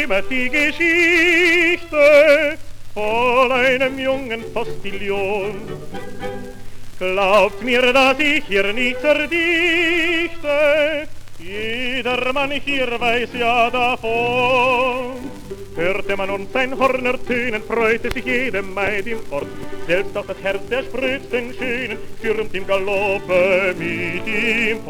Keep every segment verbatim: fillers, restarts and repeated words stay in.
kümmert die Geschichte von einem jungen Postillon. Glaubt mir, dass ich hier nichts erdichte, jedermann hier weiß ja davon. Hörte man uns ein Horn ertönen, freute sich jede Maid im Ort. Selbst auch das Herz der sprödsten Schönen stürmt im Galoppe mit ihm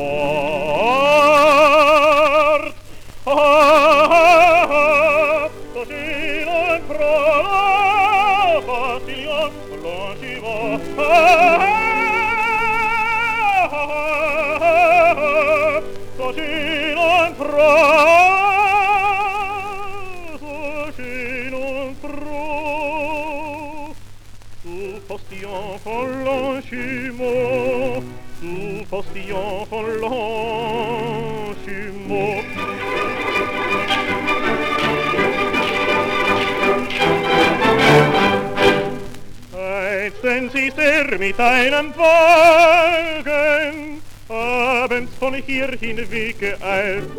fort. Ah, ah, ah, so schön und froh, Postillon, Blanchiment. Ah, ah, ah, so schön und froh. Postillon von Blanchiment, du Postillon von Blanchiment. Einstens ist er mit einem Wagen abends von hierhin weggeeilt.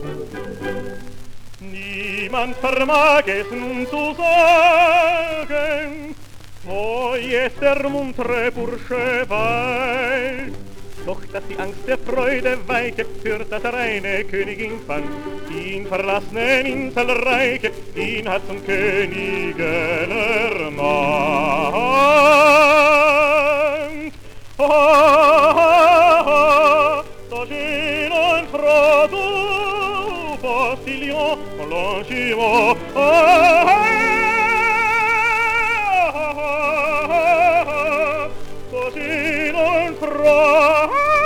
Niemand vermag es nun zu sagen, wo jetzt der muntere Bursche weilt. Doch dass die Angst der Freude weiche, führt das er eine Königin fand, die ihn verlassenen Inselreiche, ihn hat zum König ermahnt. Oh, oh, oh, so schön und froh, du Postillon, Blanchiment. Oh, oh, schön und froh,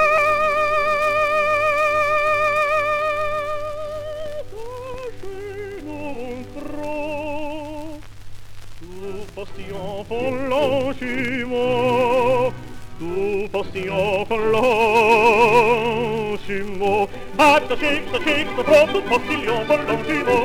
so schön und froh, du Postillon von Blanchiment, du Postillon von Blanchiment. Ah, so schön, so schön, so froh, du Postillon von Blanchiment.